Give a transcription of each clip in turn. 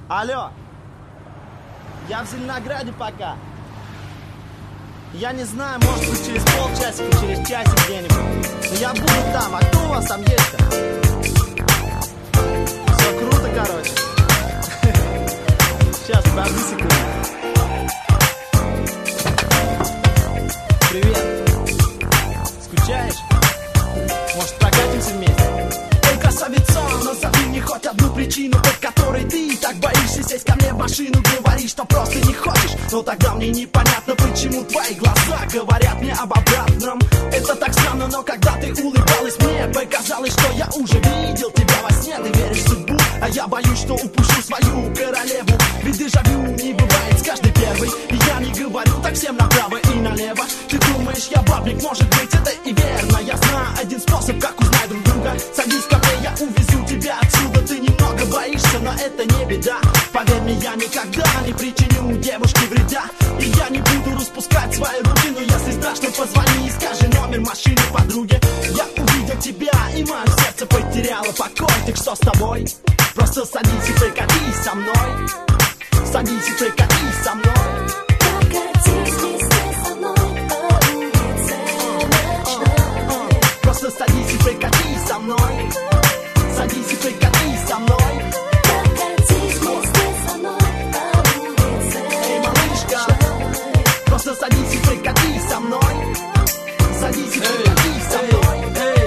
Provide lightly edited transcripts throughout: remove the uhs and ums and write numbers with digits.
Алло, я в Зеленограде пока. Я не знаю, может быть через полчасика, через часик где-нибудь. Но я буду там, а кто у вас там есть-то? Все круто, короче. Сейчас, подожди секунду. Привет. Скучаешь? Может, прокатимся вместе? Эй, красавица, назови мне хоть одну причину, по которой ты так боишься сесть ко мне в машину. Говоришь, что просто не хочешь, но тогда мне непонятно, почему твои глаза говорят мне об обратном. Это так странно, но когда ты улыбалась, мне показалось, что я уже видел тебя во сне. Ты веришь в судьбу, а я боюсь, что упущу свою королеву. Ведь дежавю не бывает с каждой первой, и я не говорю так всем направо и налево. Ты думаешь, я бабник, может быть, это и верно. Я знаю один способ, как узнать друг друга. Садись ко мне, я увезу тебя отсюда. Ты немного боишься, но это не беда. Поверь мне, я никогда не причиню девушке вреда. И я не буду распускать свои руки, но если страшно, позвони и скажи номер машины подруге. Я увидел тебя, и мое сердце потеряло покой. Так что с тобой? Просто садись и прокатись со мной. Садись и прокатись со мной. Прокатись вместе со мной по улице ночной. Просто садись и прокатись со мной. Садись и прокатись со мной. Прокатись вместе со мной по улице ночной. Просто садись и прокатись со мной. Садись и прокатись со мной.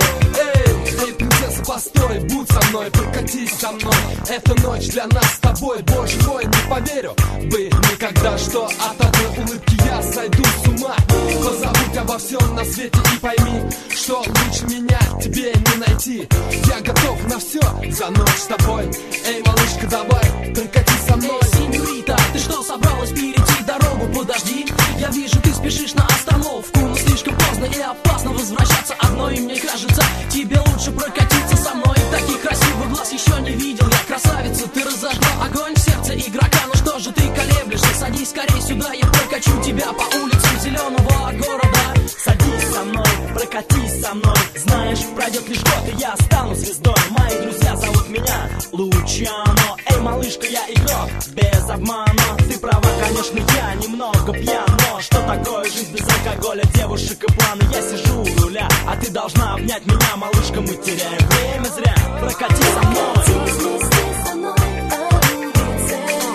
Эй, принцесса, постой, будь со мной, прокатись со мной. Эта ночь для нас с тобой, боже мой, не поверю бы никогда, что от одной улыбки я сойду с ума. Позабудь обо всем на свете и пойми, что лучше меня тебе не найти. Я готов на все за ночь с тобой. Эй, малышка, давай, прокатись со мной. Эй, сеньорита, ты что, собралась перейти дорогу? Подожди, я вижу, ты спешишь на остановку. Но слишком поздно и опасно возвращаться одной. И мне кажется, тебе лучше прокатиться со мной. Таких красивых глаз еще не видел я, красавица. Ты разожгла огонь в сердце игрока. Ну что же ты колеблешься? Садись скорее сюда, я прокачу тебя по улицам зеленого города. Садись со мной, прокатись со мной. Знаешь, пройдет лишь год, и я стану звездой. Мои друзья зовут меня Лучано. Эй, малышка, я игрок, без обмана. Ты права, конечно, я немного пьян. Но что такое жизнь без алкоголя, девушек и планы? Я сижу у руля, а ты должна обнять меня. Малышка, мы теряем время зря. Прокатись со мной. Прокатись вместе со мной по улице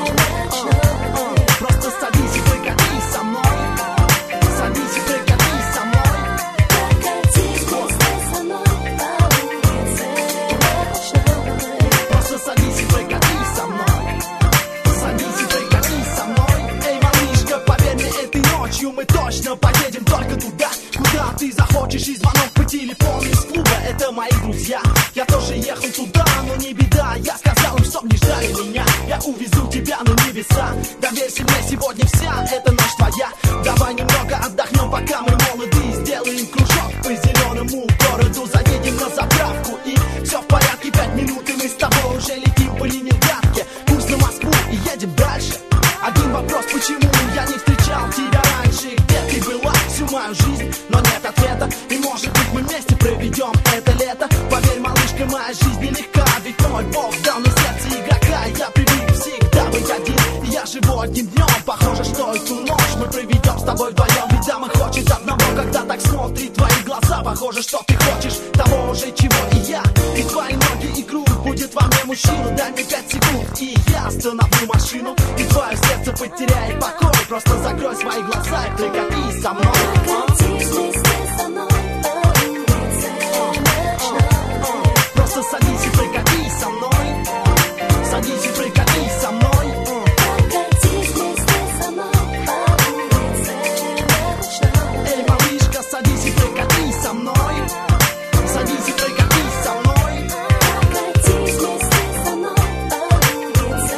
ночной. Просто садись и прокатись со мной. Садись и прокатись со мной. Прокатись вместе со мной по улице ночной. Просто садись и прокатись со мной. Садись и прокатись со мной. Эй, малышка, поверь мне, этой ночью мы точно поедем только туда, куда ты захочешь. И звонок по телефону из клуба — это мои друзья. Я тоже ехал туда, но не беда. Я сказал им, чтоб не ждали меня. Я увезу тебя на небеса. Доверься мне, сегодня вся эта ночь твоя. Давай немного отдохнем, пока мы молоды. Сделаем кружок по зеленому городу. Заедем на заправку и все в порядке. 5 минут и мы с тобой уже летим по Ленинградке. Курс на Москву и едем дальше. Один вопрос, почему я не встречал тебя раньше? Где ты была всю мою жизнь? Но нет ответа. И может быть мы вместе проведем это лето. Поверь, малышка, моя жизнь нелегка. Ведь мой Бог дал мне сердце игрока. Я привык всегда быть один, и я живу одним днем. Похоже, что эту ночь мы проведем с тобой вдвоем. Ведь дама хочет одного, когда так смотрит твои глаза. Похоже, что ты хочешь того же, чего и я. И твои ноги, и круг будет во мне мужчина. Дай мне 5 секунд, и я остановлю машину. И твое сердце потеряет покой. Просто закрой свои глаза и прикатись со мной. Прокатись вместе со мной по улице ночной. Просто садись и прикатись со мной. Садись и прикатись со мной. Прокатись вместе со мной по улице ночной. Эй, малышка, садись и прикатись со мной. Садись и прикатись со мной. Прокатись вместе со мной по улице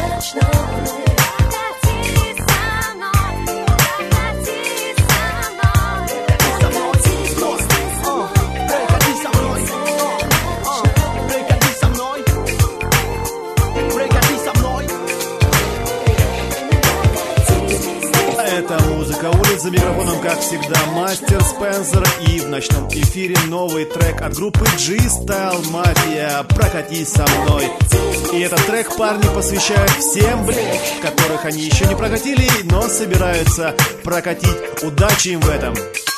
ночной. Прокатись со мной, прокатись со мной. микрофоном, как всегда, Мастер Спенсер. И в ночном эфире новый трек от группы G-Style Mafia «Прокатись со мной». И этот трек парни посвящают всем, которых они еще не прокатили, но собираются прокатить. Удачи им в этом!